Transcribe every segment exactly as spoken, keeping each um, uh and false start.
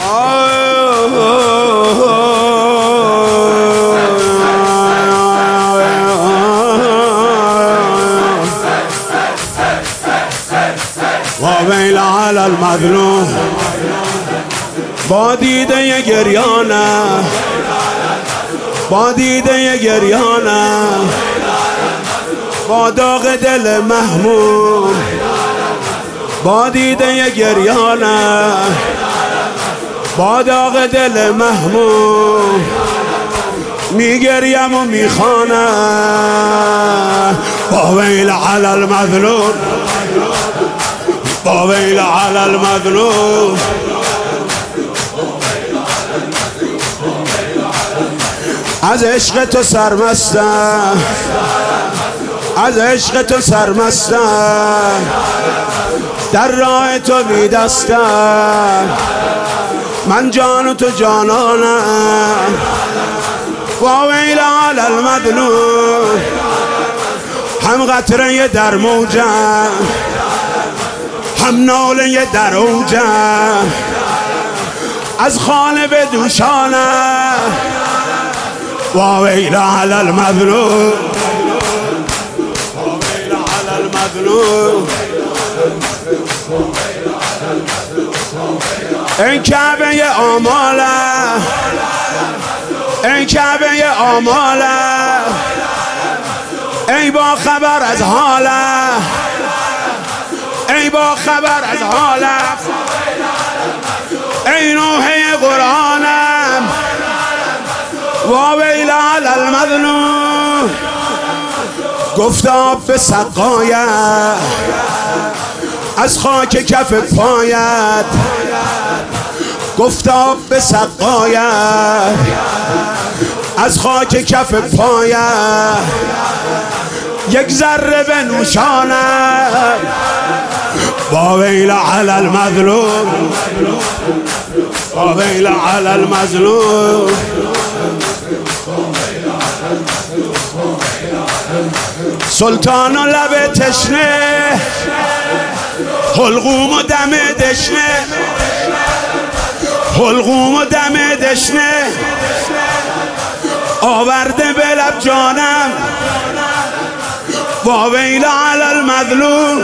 وویل علی المظلوم با دیده گریانه، با دیده گریانه، با داغ دل محموم، با دیده گریانه، با داغ دل محموم میگریم و میخوانم. با ویل علی المظلوم، با ویل علی المظلوم. از عشق تو سرمستم، از عشق تو سرمستم، در راه تو بی دستم، من جان و تو جانانم. با ویل علی المظلوم، هم قطره در موجم، هم ناله در اوجم، از خانه به دوشانم. با ویل علی المظلوم، با ویل علی المظلوم. این کعبه آمالم، این کعبه آمالم، ای با خبر از حالم، ای با خبر از حالم، ای نوحه قرآنم. و ویل علی المظلوم، گفتاب به سقایت، از خاک کف پایت، گفتاب به سقایت، از خاک کف پایت، یک ذره به نوشانم. با ویل علی المظلوم، با ویل علی المظلوم. سلطان و لب تشنه، حلقوم و دم دشنه، حلقوم و دم دشنه، آورده به لب جانم. با ویل علی المظلوم،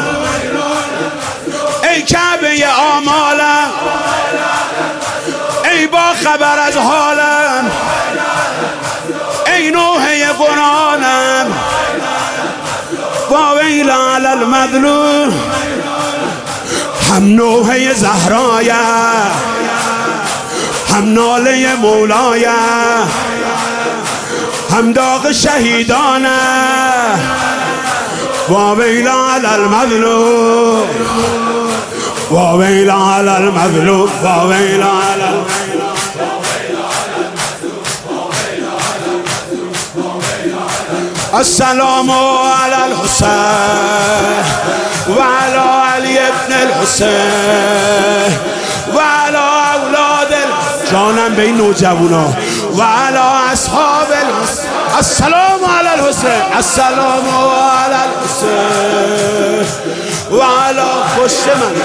ای کعبه آمالم، ای با خبر از حالم، ای نوحه قرآنم. با ویل علی المظلوم، هم نوحه زهرایه، هم ناله مولایه، هم داغ شهیدانه. با ویل علی المظلوم، با ویل علی المظلوم، با ویل علی المظلوم. السلام علی الحسین و علی علی ابن الحسین و علی اولاد جانم به این نوجوانا و علی اصحاب الحسین. السلام علی الحسین، السلام علی الحسین و علی پشت من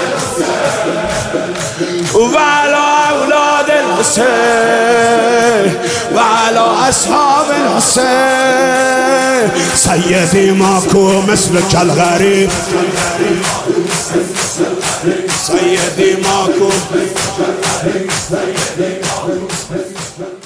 و علی اولاد الحسین و علی اصحاب الحسین. سیدی ماکو مثل کل غریب، سیدی ماکو